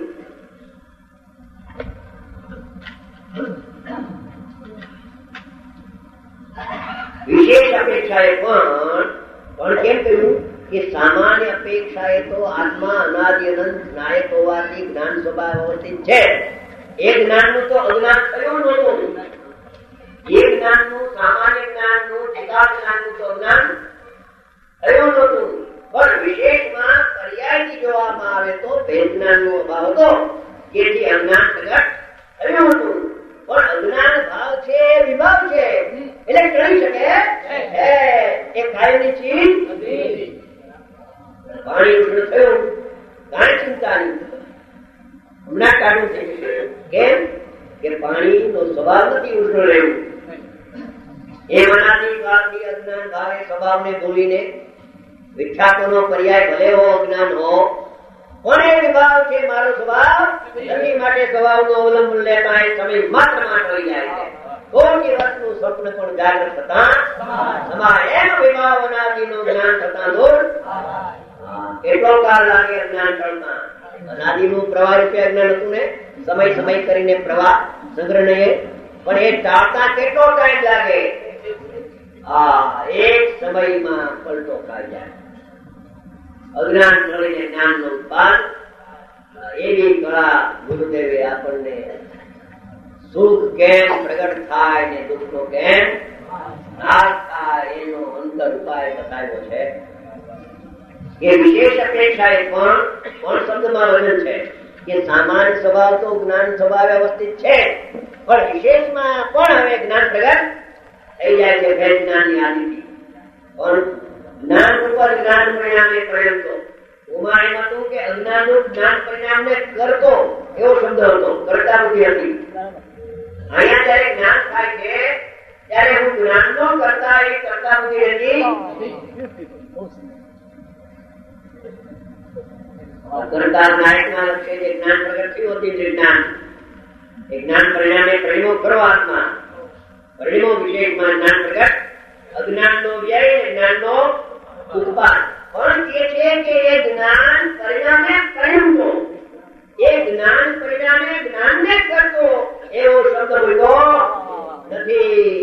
વિશેષ અપેક્ષાએ પણ પણ કેમ કહ્યું કે સામાન્ય અપેક્ષાએ તો આત્મા અનાદિ અનંત નાયક હોવાથી જ્ઞાન સ્વભાવ અવસ્થિત છે. એ જ્ઞાનનું તો અજ્ઞાન થયું નહોતું, એ જ્ઞાનનું સામાન્ય જ્ઞાનનું એકાદ જ્ઞાનનું તો અજ્ઞાન થયું નહોતું, પણ વિશેષમાં પર્યાયથી જોવામાં આવે તો ભેદ જ્ઞાનનો અભાવ હતો, જેથી અજ્ઞાન પ્રગટ થયું હતું. પણ અજ્ઞાન ભાવ છે, વિભાવ છે, એટલે ટળી શકે એ કાયમની ચીજ નથી. પાણી ઉષ્ણ થયું, કાંઈ ચિંતા નહીં, હમણાં કાઢું થઈ જશે. કેમ કે પાણી નો સ્વભાવ નથી ઉષ્ણ રહેવું. એ મનાની કાળથી અજ્ઞાન ભાવે સ્વભાવને ભૂલીને વિખ્યાતોનો પર્યાય ભલે હો અજ્ઞાન હો, પણ એ વિભાવ છે મારો સ્વભાવ નથી, માટે સ્વભાવનો અવલંબન લેતા એ સમય માત્ર માં થઈ જાય છે. કોઈ દિવસનું સ્વપ્ન પણ જાગૃત થતા તમારે એમ વિભાવ અનાદિનું જ્ઞાન થતા દૂર કેટલો કાળ લાગે અજ્ઞાન ટળતા. અનાદિનું પ્રવાહ રૂપે અજ્ઞાન હતું ને, સમય સમય કરીને પ્રવાહ સંગ્રહ નહીં, પણ એ ટાળતા કેટલો ટાઈમ લાગે? આ એક સમયમાં પલટો ખાઈ જાય. અજ્ઞાન ટળીને જ્ઞાન નો ઉત્પાદ, એવી કળા ગુરુદેવે આપણને સુખ કેમ પ્રગટ થાય ને દુઃખ નો કેમ નાશ થાય એનો અંતર ઉપાય બતાવ્યો છે. એ વિશેષ અપેક્ષાએ પણ પણ શબ્દમાં વજન છે. કે સામાન્ય સ્વભાવ તો જ્ઞાન સ્વભાવ વ્યવસ્થિત છે, પણ વિશેષમાં પણ હવે જ્ઞાન પ્રગટ થઈ જાય છે ભેદ જ્ઞાનની આદિથી. પણ જ્ઞાન ઉપર જ્ઞાન પરિણામે પરિણમતો. ઉમા એમ હતું કે અજ્ઞાનનું જ્ઞાન પરિણામને કરતો એવો શબ્દ હતો, કરતા બુદ્ધિ હતી. અહીંયા જયારે જ્ઞાન થાય છે ત્યારે હું જ્ઞાન નો કરતા એ કરતા બુદ્ધિ હતી. કરતા નાયકમાં લક્ષ્ય જે જ્ઞાન પ્રગટ થયું હતું તે જ્ઞાન એ જ્ઞાન પરિણામે પરિણો કરો આત્મા. પરિણો વિશેષમાં જ્ઞાન પ્રગટ, અજ્ઞાન નો વ્યય, જ્ઞાન નો ઉત્પાદ. પણ એ છે કે એ જ્ઞાન પરિણામે પરિણમતો, એ જ્ઞાન પરિણામે જ્ઞાનને કરતો એવો શબ્દ બોલતો નથી.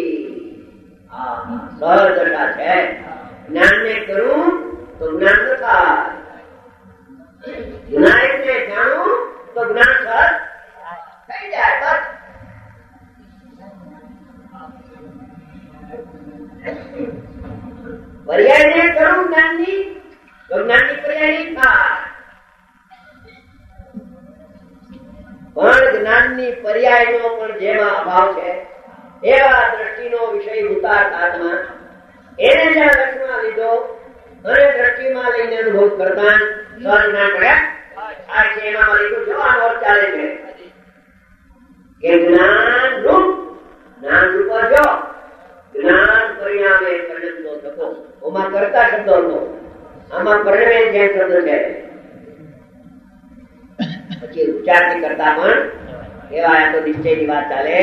સહજ દશા છે. જ્ઞાનને કરું તો જ્ઞાન ન થાય, જ્ઞાનને જાણું તો જ્ઞાન સહજ થઈ જાય. બસ પર્યાયને કરું જ્ઞાનની તો જ્ઞાનની પર્યાય થાય. પણ જ્ઞાનની પર્યાયનો પણ જેમાં અભાવ છે એવા દ્રષ્ટિનો વિષય ભૂતાર્થ આત્મા એને જ્યાં લક્ષમાં લીધો અને દ્રષ્ટિમાં લઈને અનુભવ કરતા સ્વજ્ઞાન પડ્યા આ છે. એમાં લીધું જવાનો અર્થ ચાલે છે કે જ્ઞાન રૂપ જ્ઞાન રૂપ જો જ્ઞાન પરિણામે પરિણમતો થતો. ઓમાં કરતા શબ્દ હતો, આમાં પરિણમે જે શબ્દ છે. પછી ઉચ્ચારથી કરતા પણ કેવા તો નિશ્ચયની વાત ચાલે.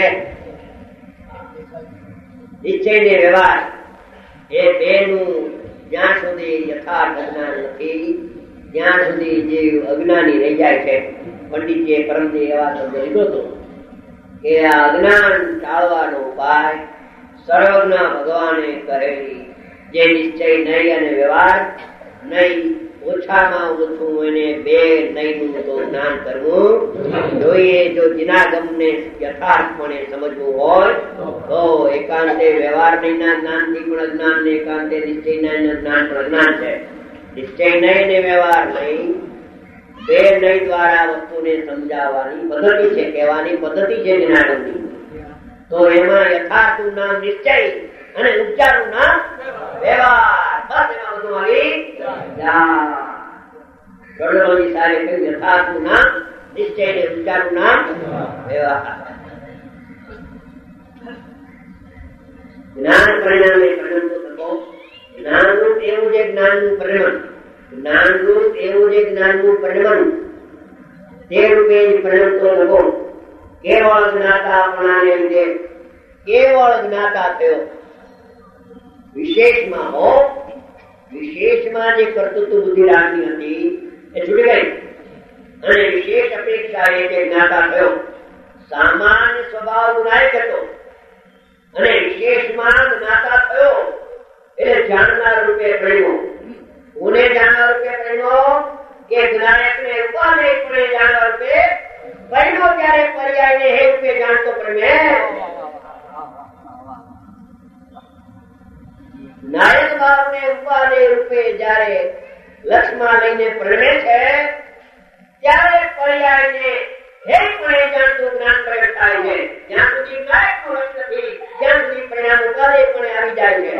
નિશ્ચય ને વ્યવહાર એ બે નું જ્યાં સુધી યથાર્થ અજ્ઞાન નથી ત્યાં સુધી જે અજ્ઞાની રહી જાય છે. પંડિતજીએ પરમથી એવા શબ્દ લીધો હતો કે આ અજ્ઞાન ટાળવાનો ઉપાય સર્વજ્ઞ ભગવાને કરેલી જે નિશ્ચય નહીં અને વ્યવહાર નહીં, ઓછામાં ઓછું એને બે નહીં નું તો જ્ઞાન કરવું જોઈએ. જો જિનાગમને યથાર્થપણે સમજવું હોય તો એકાંતે વ્યવહાર નહીં ના જ્ઞાન થી પણ અજ્ઞાન ને એકાંતે નિશ્ચય નહીં જ્ઞાન પણ અજ્ઞાન છે. નિશ્ચય નહીં ને વ્યવહાર નહીં બે નહીં દ્વારા વસ્તુને સમજાવવાની પદ્ધતિ છે, કહેવાની પદ્ધતિ છે જિનાગમની. તો એમાં યથાર્થનું નામ નિશ્ચય અને ઉપચારનું નામ વ્યવહાર. બસ એમાં બધું આવી ગણોની સારે કહ્યું યથાર્થનું નામ નિશ્ચય ને ઉપચારનું નામ વ્યવહાર. જ્ઞાન પરિણામે પરિણમતો થતો. જ્ઞાનરૂપ એવું જે જ્ઞાનનું પરિણમન, જ્ઞાનરૂપ એવું જે જ્ઞાનનું પરિણમન તે રૂપે જ પરિણમતો થતો. કેવળ જ્ઞાતાપણાને લીધે કેવળ જ્ઞાતા થયો. વિશેષમાં હો વિશેષમાં જે કર્તૃત્વ બુદ્ધિ રાખની હતી એ છૂટી ગઈ અને વિશેષ અપેક્ષા એ જે જ્ઞાતા થયો. સામાન્ય સ્વભાવ નાયક હતો અને વિશેષમાં જ્ઞાતા થયો એટલે જાણનાર રૂપે પરિણ્યો. ઉને જાણનાર રૂપે પરિણ્યો કે જ્ઞાયકને ઉપાદેયપણે જાણનાર રૂપે પરિણ્યો. ત્યારે પર્યાયને હે રૂપે જાણતો પરિણે. નાયક ભાવને ઉપાદેય રૂપે જયારે લક્ષમાં લઈને પરિણે છે ત્યારે પર્યાયને હે પણ જાણતું જ્ઞાન પ્રગટ થાય છે. જ્યાં સુધી નાયક નો રસ નથી ત્યાં સુધી પરિણામ ઉપાદેય પણ આવી જાય છે.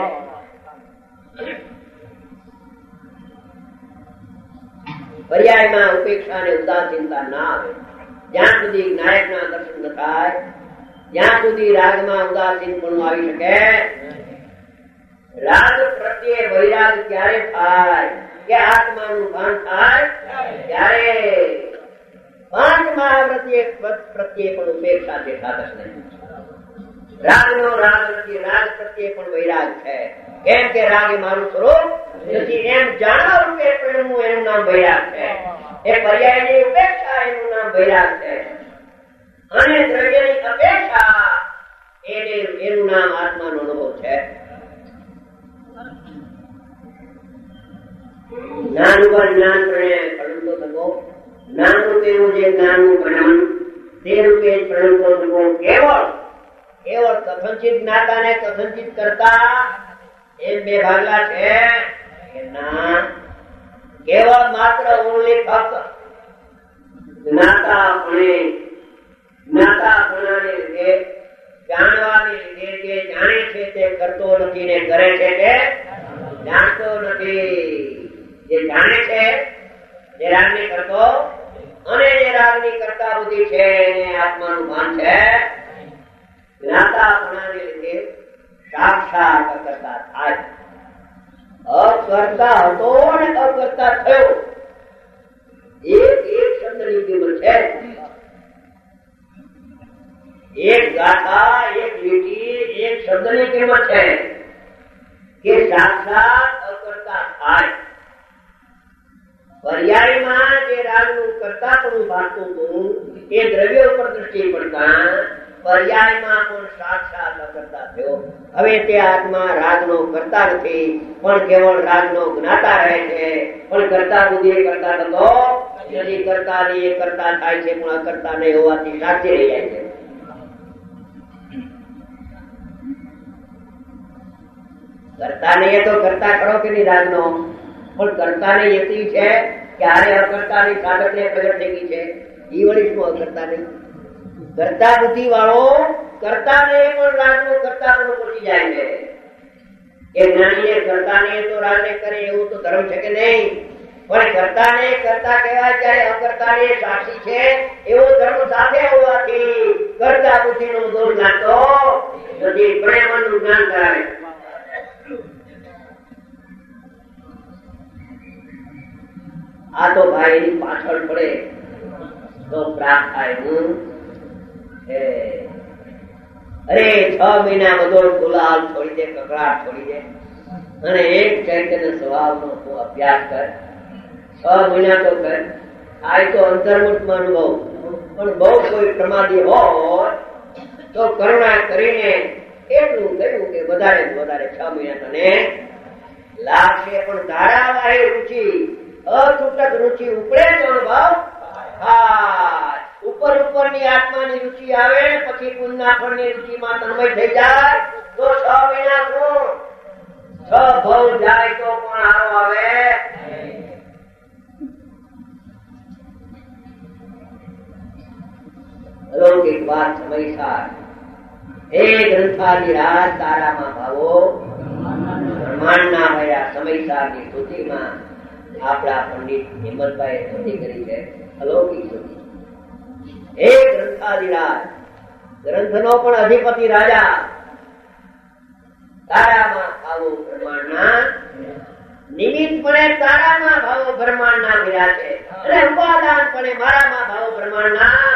પર્યાયમાં ઉપેક્ષા અને ઉદાસીનતા ના આવે જ્યાં સુધી નાયક ના દર્શન ન થાય ત્યાં સુધી રાગમાં ઉદાસીન પણ આવી શકે. રાગ પ્રત્યે વૈરાગ ક્યારે થાય કે આત્માનું ભાન થાય ત્યારે. પાંચ મહાવ્રતીય પ્રત્યે પણ ઉપેક્ષા દેખાત જ નહીં. રાગ નો રાગ નથી, રાગ પ્રત્યે પણ વૈરાગ છે. કેમ કે રાગ એ મારું સ્વરૂપ નથી એમ જાણવા રૂપે પરિણમવું એનું નામ વૈરાગ છે. એ પર્યાયની ઉપેક્ષા એનું નામ વૈરાગ છે. અને દ્રવ્યની અપેક્ષા એને એનું નામ આત્માનો અનુભવ છે. જ્ઞાન ઉપર જ્ઞાન પરિણામે પરિણમતો થતો. જ્ઞાન રૂપે એવું જે જ્ઞાનનું પરિણામ તે રૂપે પરિણમતો થતો. કેવળ કેવળ કથનચિત જ્ઞાતાને કથનચિત કરતા એમ બે ભાગલા છે કે ના કેવળ માત્ર ઓનલી ફક્ત જ્ઞાતા લીધે, જાણવાને લીધે જે જાણે છે તે કરતો નથી ને કરે છે તે જાણતો નથી. જે જાણે છે જે રાગની કરતો અને જે રાગની કરતા બુદ્ધિ છે એને આત્માનું ભાન છે. જ્ઞાતાપણાને લીધે સાક્ષાત અકર્તા થાય. અકર્તા હતો ને અકર્તા થયો. એક એક શબ્દની કિંમત છે. એક ગાથા, એક લીટી, એક શબ્દની કિંમત છે કે સાક્ષાત અકર્તા થાય. પર્યાયમાં જે રાગનું કરતાપણું ભાગતું હતું એ દ્રવ્ય ઉપર દ્રષ્ટિ પડતા પર્યાયમાં પણ સાક્ષાત અકર્તા થયો. હવે તે આત્મા રાગનો કરતા નથી પણ કેવળ રાગનો જ્ઞાતા રહે છે. પણ કરતા બુદ્ધિ કરતા થતો નથી. કરતા ને એ કરતા થાય છે પણ અકર્તા નહીં હોવાથી સાક્ષી રહી જાય છે. કરતા ને એ તો કરતા ખરો કે નહીં રાગનો, પણ કરતા ને એટલી છે કે આરે અકર્તા ની સાધક ને પ્રગટ થઈ ગઈ છે. ઈ વળી શું અકર્તા નહીં? કરતા બુદ્ધિ વાળો કરતા ને પણ રાગ નો કરતા પણ પહોંચી જાય છે. એ જ્ઞાની કરતા ને તો રાગ ને કરે એવું તો ધર્મ છે કે નહીં? પણ કરતા ને કરતા કહેવાય ત્યારે અકર્તા ને સાક્ષી છે એવો ધર્મ સાથે હોવાથી કરતા બુદ્ધિ નો દોષ લાગતો નથી. પ્રેમ નું જ્ઞાન કરાવે. આ તો ભાઈ એની પાછળ પડે તો પ્રાપ્ત થાય. હું અરે છ મહિના બધો ગુલાલ છોડી દે, કકડાટ છોડી દે અને એક ચૈતન્ય સ્વભાવ નો અભ્યાસ કર. છ મહિના તો કર. આ તો અંતર્મુખમાં અનુભવ. પણ બહુ કોઈ પ્રમાદી હોય તો કરુણા કરીને એટલું કહ્યું કે વધારે વધારે છ મહિના તને લાગશે. પણ ધારાવાહી રુચિ, અતૂટક રુચિ ઉપડે તો અનુભવ થાય. ઉપર ઉપર ની આત્માની રુચિ આવે પછી પુણ્યના ફળની રુચિમાં તન્મય થઈ જાય તો છ મહિના ગુણ છ ભવ જાય તો પણ હારો આવે. અલૌકિક વાત સમયસાર. હે ગ્રંથાદિરાજ તારામાં ભાવો બ્રહ્માંડના ભર્યા સમયસારની સ્તુતિમાં આપણા પંડિત હિંમતભાઈ સ્તુતિ કરી છે. અલૌકિક સ્તુતિ. હે ગ્રંથાદિરાજ, ગ્રંથનો પણ અધિપતિ રાજા, તારામાં ભાવો બ્રહ્માંડના નિમિત્તપણે તારામાં ભાવો બ્રહ્માંડના વિરા છે અને ઉપાદાનપણે મારામાં ભાવો બ્રહ્માંડના.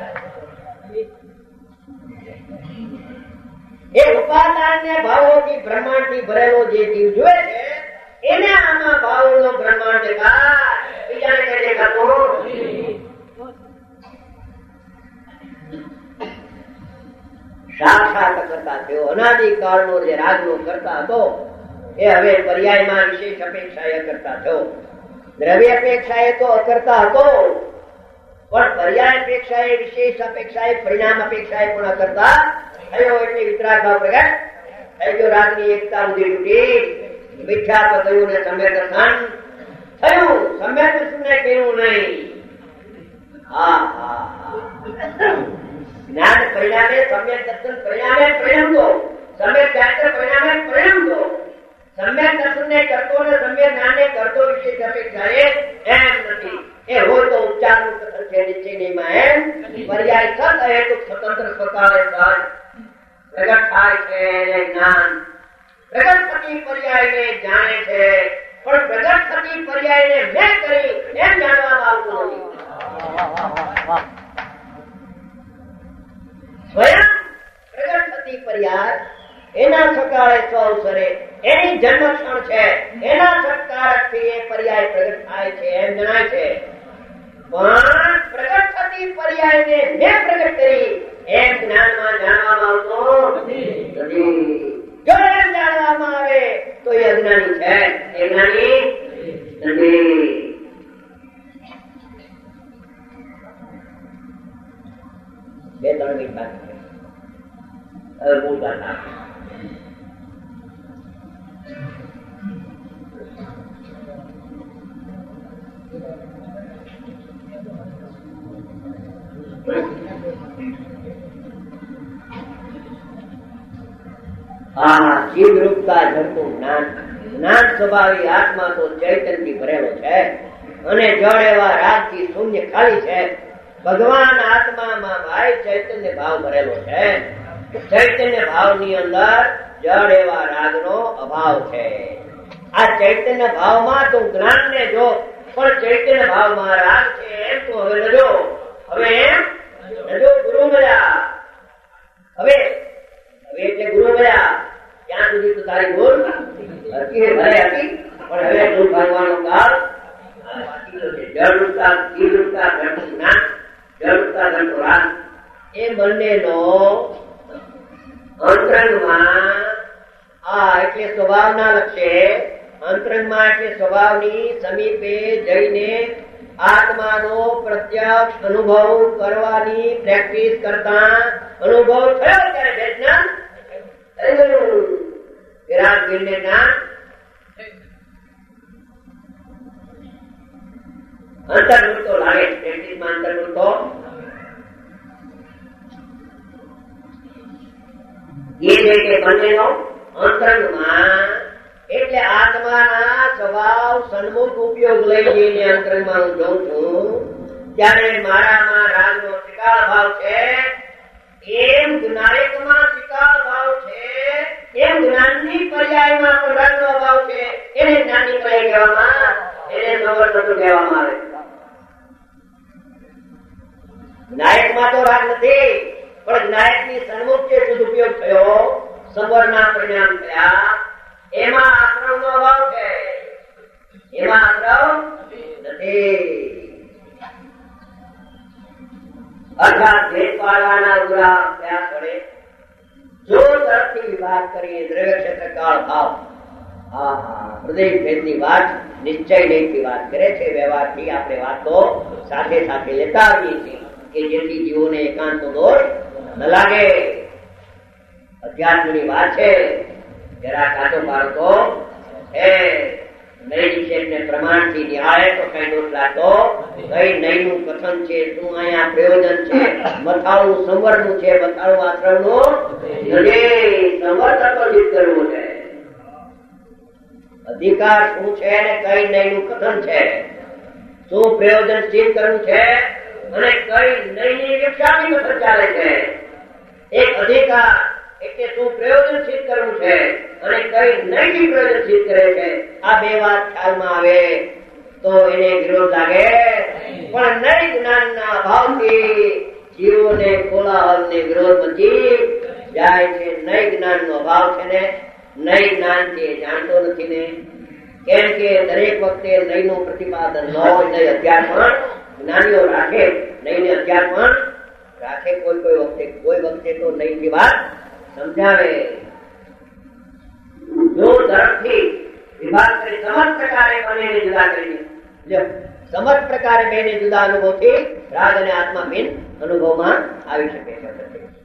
એ ઉપાદાન ને ભાવોથી બ્રહ્માંડ થી ભરેલો જે જીવ જોયે છે એને આમાં ભાવોનો બ્રહ્માંડ દેખાય, બીજાને કઈ દેખાતો સાક્ષાત કરતા થયો. અનાદિકાળનો જે રાગનો કરતા હતો એ હવે પર્યાયમાં વિશેષ અપેક્ષાએ કરતા થયો. દ્રવ્ય અપેક્ષાએ તો અકર્તા હતો પણ પર્યાય અપેક્ષાએ વિશેષ અપેક્ષાએ પરિણામ અપેક્ષાએ પણ અકર્તા થયો. એટલે વિતરાગ ભાવ પ્રગટ થઈ ગયો. રાગની એકતા બુદ્ધિ તૂટી. મિથ્યા તો થયું ને સમ્યક દર્શન થયું. સમ્યક દર્શન ને કહ્યું નહીં. હા હા જ્ઞાન પરિણામે સમ્યક દર્શન પરિણામે પરિણામ દો. સમ્યક શાસ્ત્ર પરિણામે પરિણામ દો. સમ્યક દર્શન ને કરતો ને સમ્યક જ્ઞાન ને કરતો વિશેષ અપેક્ષા એમ નથી. એ હોય તો ઉપચાર નું કથન છે નિશ્ચયમાં. એમ પર્યાય સત હેતુ સ્વતંત્ર સ્વકારે પ્રગટ થાય છે જ્ઞાન. પ્રગટ થતી પર્યાય ને જાણે છે પણ પ્રગટ થતી પર્યાય ને મેં કરી એમ જાણવામાં આવતું નથી. સ્વયં પ્રગટ થતી પર્યાય એના સકાળે સ્વ અવસરે એની જન્મ ક્ષણ છે. એના સત્કારક થી એ પર્યાય પ્રગટ થાય છે એમ જણાય છે. પણ પ્રગટ થતી પર્યાય ને મેં પ્રગટ કરી એમ જ્ઞાનમાં જાણવામાં આવતું નથી. જો એમ જાણવામાં આવે તો એ અજ્ઞાની છે. એ જ્ઞાની નથી. બે ત્રણ મિનિટ બાકી છે. હવે મૂળ ગાથા. આ ચીજ રૂપતા જડતું જ્ઞાન, જ્ઞાન સ્વભાવી આત્મા તો ચૈતન્યથી ભરેલો છે અને જળ એવા રાગથી શૂન્ય ખાલી છે. ભગવાન આત્મામાં ભાઈ ચૈતન્ય ભાવ ભરેલો છે. ચૈતન્ય ભાવની અંદર જળ એવા રાગનો અભાવ છે. આ ચૈતન્ય ભાવમાં તું જ્ઞાનને જો, પણ ચૈતન્ય ભાવમાં રાગ છે એમ તું હવે નજો. હવે એમ નજો ગુરુ મળ્યા. હવે હવે એટલે ગુરુ મળ્યા ત્યાં સુધી તો તારી ભૂલ હતી ભલે હતી, પણ હવે ભૂલ ભાગવાનો કાળ જળ રૂપતા ચીજ રૂપતા ઘટતું જ્ઞાન, જળ રૂપતા ઘટતો રાગ, એ બંનેનો અંતરંગમાં આ એટલે સ્વભાવના લક્ષે, અંતરંગમાં એટલે સ્વભાવની સમીપે જઈને આત્માનો પ્રત્યક્ષ અનુભવ કરવાની પ્રેક્ટિસ કરતા અનુભવ થયો ત્યારે જ્ઞાન વિરાટ ગીરને જ્ઞાન અંતર્મુક્તો લાગે. પ્રેક્ટિસમાં અંતર્મુક્તો એ છે કે બંનેનો અંતરંગમાં એટલે આત્માના સ્વભાવ સન્મુખ ઉપયોગ લઈ જઈને અંતરંગમાં હું જોઉં છું ત્યારે મારામાં રાગનો શિકાર ભાવ છે, એમ જ્ઞાનિકમાં શિકાર ભાવ છે, એમ જ્ઞાનની પર્યાયમાં પણ રાગનો અભાવ છે. એને જ્ઞાનની પર્યાય કહેવામાં, એને સંવર્ધન કહેવામાં આવે. જ્ઞાયકમાં તો રાગ નથી, પણ જ્ઞાયકની સન્મુખ જે સદુપયોગ થયો, સંવરના પરિણામ થયા, એમાં આશ્રમનો અભાવ છે. એમાં આશ્રમ નથી. અર્થાત ભેદ પાડવાના ઉગ્રા પ્રયાસ વડે જો તરફથી વિભાગ કરીએ દ્રવ્ય ક્ષેત્ર કાળ ભાવ, હા હૃદય ભેદની વાત નિશ્ચય નહીં વાત કરે છે. વ્યવહારથી આપણે વાતો સાથે સાથે લેતા આવીએ છીએ કે જેથી જીવોને એકાંતનો દોષ ન લાગે. અધ્યાત્મની વાત છે, જરા કાચો પાડતો છે. નૈનિષેધને પ્રમાણથી નિહાળે તો કઈ દોષ લાગતો કઈ નૈનું કથન છે, શું અહીંયા પ્રયોજન છે, મથાળું સંવરનું છે, મથાળું આશ્રમનું નથી. સંવર તત્વજીત કરવું છે. અધિકાર શું છે ને કઈ નૈનું કથન છે, શું પ્રયોજન સિદ્ધ કરવું છે અને કઈ નૈની વિક્ષાપી કથન ચાલે છે. એક અધિકાર એટલે શું પ્રયોજન સિદ્ધ કરવું છે અને કઈ નૈતિક પ્રયોજન સિદ્ધ કરે છે. આ બે વાત ખ્યાલમાં આવે તો એને વિરોધ લાગે. પણ નૈ જ્ઞાનના અભાવથી જીવોને કોલાહલ ને વિરોધ મચી જાય છે. નૈ જ્ઞાનનો અભાવ છે ને નૈ જ્ઞાન તે જાણતો નથી ને. કેમ કે દરેક વખતે નૈનું પ્રતિપાદન ન હોય. નૈ અધ્યાર પણ જ્ઞાનીઓ રાખે, નૈને અધ્યાર પણ રાખે. કોઈ કોઈ વખતે કોઈ વખતે તો નૈની વાત સમજાવે. જો તરફથી વિભાગ કરી સમજ પ્રકારે બંનેને જુદા કરી દે, સમજ પ્રકારે બેને જુદા અનુભવથી રાગ અને આત્મા ભિન્ન અનુભવમાં આવી શકે છે.